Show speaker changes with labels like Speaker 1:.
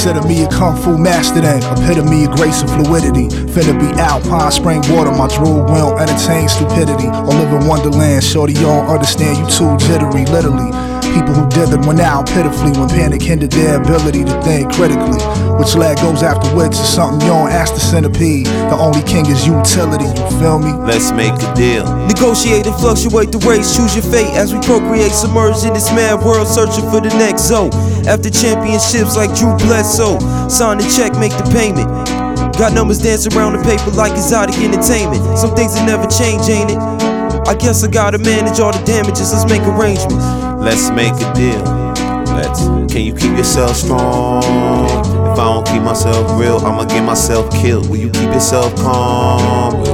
Speaker 1: Consider me a kung fu master then, epitome of grace and fluidity. Finna be Alpine spring water, my drool will entertain stupidity. Or live in Wonderland, shorty, you don't understand, you too jittery, literally. People who dithered went out pitifully when panic hindered their ability to think critically. Which leg goes after which is something you don't ask the centipede. The only king is utility, you feel me?
Speaker 2: Let's make a deal.
Speaker 3: Negotiate and fluctuate the race, choose your fate as we procreate, submerged in this mad world, searching for the next zone. After championships like Drew Bledsoe, sign the check, make the payment. Got numbers dancing around the paper like exotic entertainment. Some things that never change, ain't it? I guess I gotta manage all the damages, let's make arrangements.
Speaker 2: Let's make a deal. Can you keep yourself strong? If I don't keep myself real, I'ma get myself killed. Will you keep yourself calm?